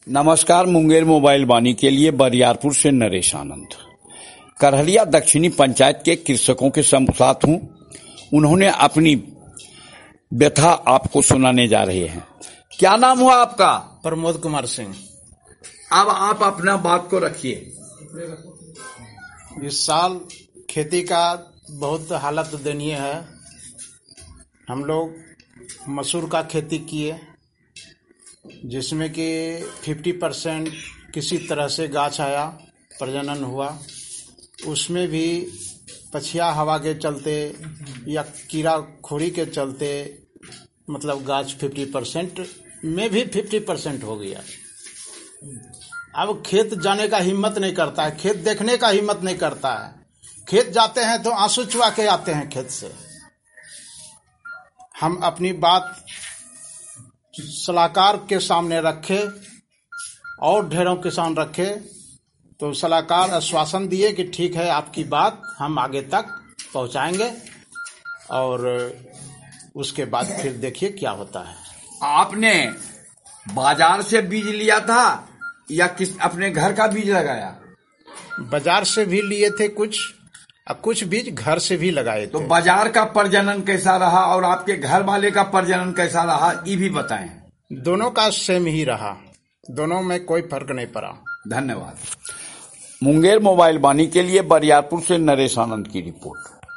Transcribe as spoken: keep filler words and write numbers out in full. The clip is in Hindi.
नमस्कार। मुंगेर मोबाइल वाणी के लिए बरियारपुर से नरेश आनंद। करहलिया दक्षिणी पंचायत के कृषकों के साथ हूं। उन्होंने अपनी व्यथा आपको सुनाने जा रहे हैं। क्या नाम हुआ आपका? प्रमोद कुमार सिंह। अब आप अपना बात को रखिए। इस साल खेती का बहुत हालत दयनीय है। हम लोग मसूर का खेती किए, जिसमें कि पचास परसेंट किसी तरह से गाछ आया, प्रजनन हुआ। उसमें भी पछिया हवा के चलते या कीड़ा खोरी के चलते मतलब गाछ पचास परसेंट में भी पचास परसेंट हो गया। अब खेत जाने का हिम्मत नहीं करता है, खेत देखने का हिम्मत नहीं करता है। खेत जाते हैं तो आंसू चुआ के आते हैं खेत से। हम अपनी बात सलाहकार के सामने रखे और ढेरों किसान रखे, तो सलाहकार आश्वासन दिए कि ठीक है, आपकी बात हम आगे तक पहुंचाएंगे और उसके बाद फिर देखिए क्या होता है। आपने बाजार से बीज लिया था या किस अपने घर का बीज लगाया? बाजार से भी लिए थे कुछ, और कुछ बीज घर से भी लगाए थे। तो बाजार का प्रजनन कैसा रहा और आपके घर वाले का प्रजनन कैसा रहा, ये भी बताएं। दोनों का सेम ही रहा, दोनों में कोई फर्क नहीं पड़ा। धन्यवाद। मुंगेर मोबाइल वाणी के लिए बरियारपुर से नरेश आनंद की रिपोर्ट।